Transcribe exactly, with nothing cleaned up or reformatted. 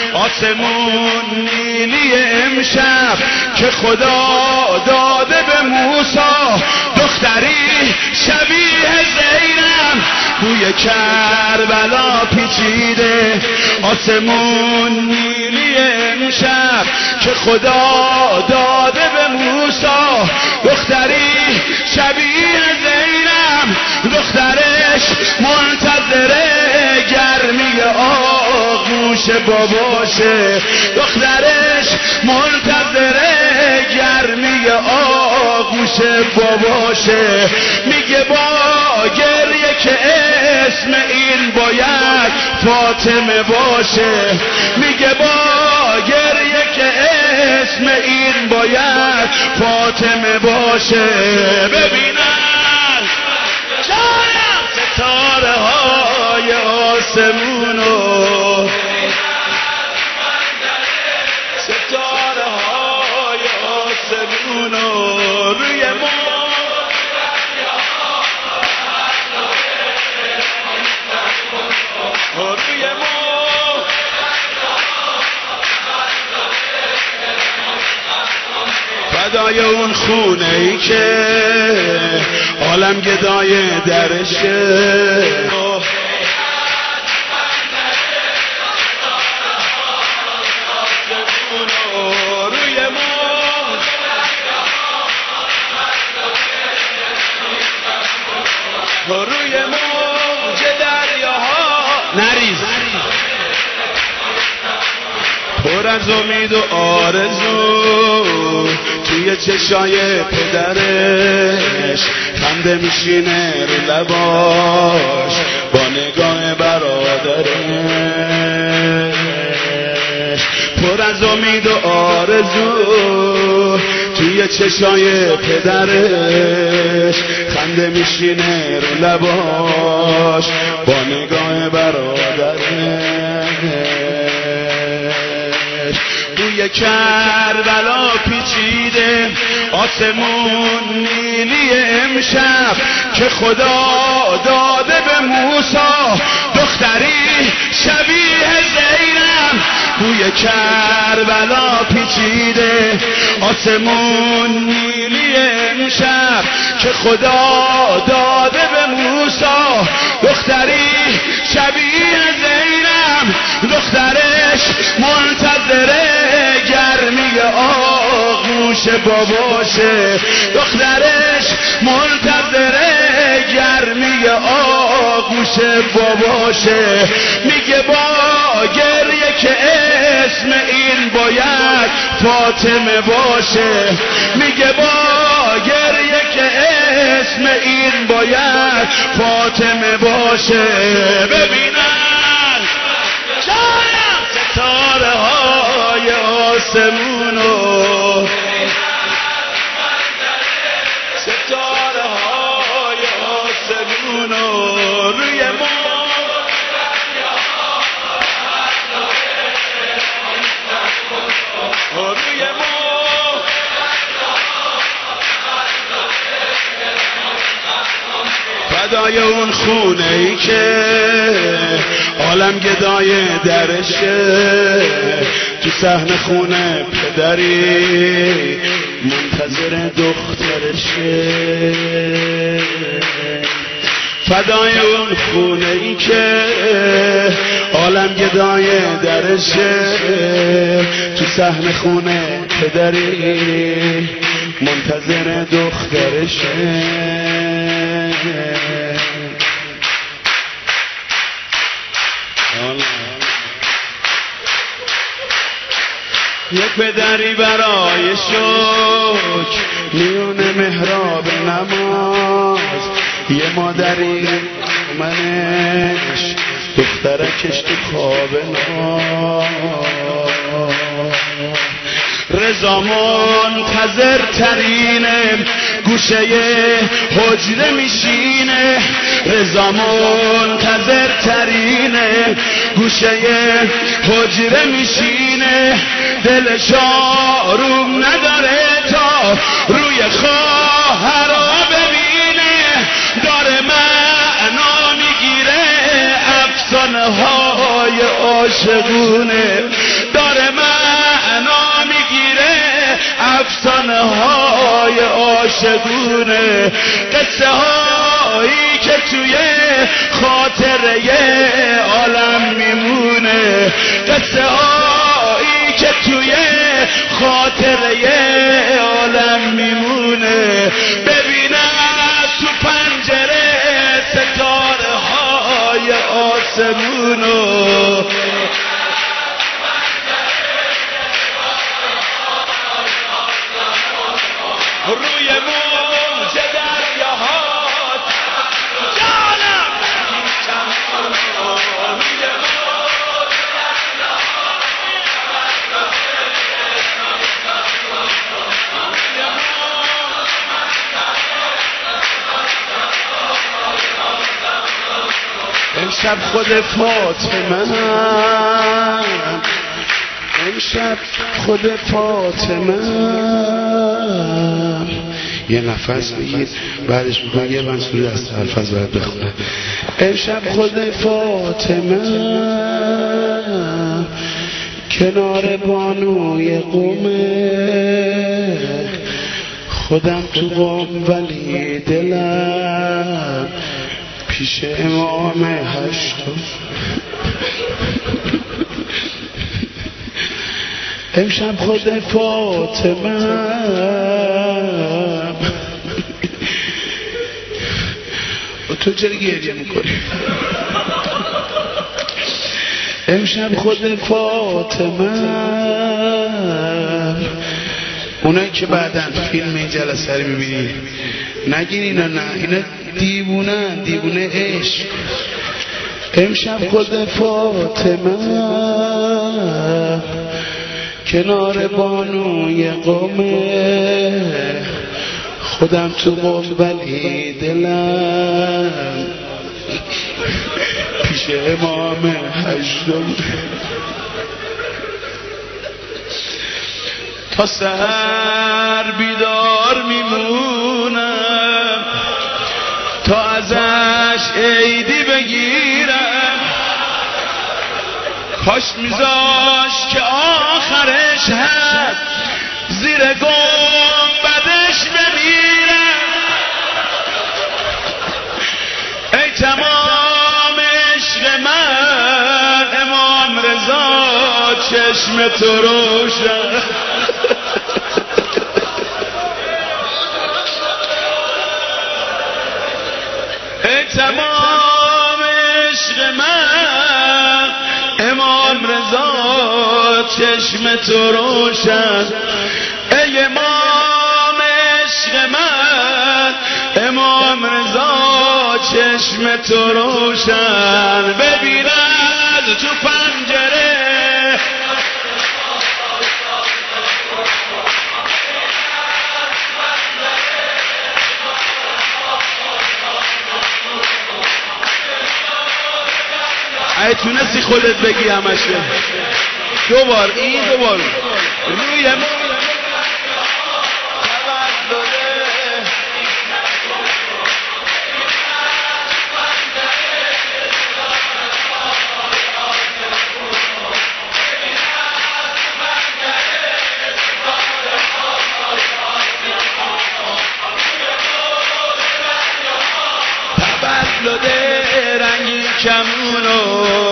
آسمون نیلی امشب که خدا داده به موسی، دختری شبیه زینب بوی کربلا پیچیده. آسمون نیلی امشب که خدا داده به موسی، دختری شبیه زینب دخترش منتظره گرمی آغوش باباشه، دخترش منتظره گرمی آغوش باباشه. میگه با گریه که اسم این باید فاطمه باشه، میگه با گریه که اسم این باید فاطمه باشه. ببینن شاید ستاره های آسمونو، ستاره های آسمونو روی ما روی ما فدای اون خونه ای که عالم گدای درشه. روی ما روی موج دریاها نریز، پر از امید و آرزو توی چشای پدرش، خنده میشینه رو لباش با نگاه برادرش، پر از امید و آرزو توی چشای پدرش، خنده میشینه رو لباش با نگاه برادرش. بوی کربلا پیچیده، آسمون نیلی امشب که خدا داده به موسی، دختری شبیه زینب بوی کربلا پیچیده. آسمون نیلی امشب که خدا داده به موسی، دختری شبیه زینب دخترش منتظره گرمی آغوش باباشه، دخترش منتظره گرمی آغوش باباشه. میگه با گریه که اسم این باید فاطمه باشه، میگه با گریه که اسم این باید فاطمه باشه. ببینن شاید ستاره های آسمونو، ستاره های آسمونو روی ما روی ما فدای اون خونه ای که عالم گدای درشه، تو صحن خونه پدری منتظر دخترشه. فدای اون خونه ای که عالم گدای درشه، تو صحن خونه پدری منتظر دخترشه. یک پدری برای شکر میونه محراب نماز، یه مادری منش دخترکش تو خواب ناز. رضا منتظر ترینه گوشه حجره میشینه، رضا منتظر ترینه گوشه حجره میشینه. دلش آروم نداره تا روی خواهرا ببینه، داره معنا میگیره افسانه های عاشقونه. داره معنا میگیره افسانه های عاشقونه قصه هایی که توی خاطره عالم میمونه قصه هایی که توی خاطره عالم میمونه ببینم تو پنجره ستاره های آسمونو روی موج دریاهات جانم امشب خود فاطمه امشب خود فاطمه یه نفس بگیر بعدش میکنه یه منصوری از الفاظ باید بخونه امشب خود فاطمه کنار بانوی قومه خودم تو قوم ولی دلم پیش امام هشتم امشب خود فاطمه تو چرا گریه میکنی؟ امشب خود فاطمه اونایی که بعداً فیلم این جلسه رو میبینی نگین اینا نه اینا دیوونه دیوونه عشق امشب خود فاطمه کنار بانوی قومه خودم تو قوم ولی دلم پیش امام هشتم تا سحر بیدار میمونم تا ازش عیدی بگیرم کاش میذاش که آخرش هست زیر گنبدش بمیرم ای تمام عشق من امام رضا چشم تو روشن ای تمام عشق من امام رضا چشم تو روشن ای امام عشق من امام رضا چشم تو روشن ببین از تو پنجره ای تونستی خودت بگی همش دوبار این دوبار روی ما تولد رنگی کمونو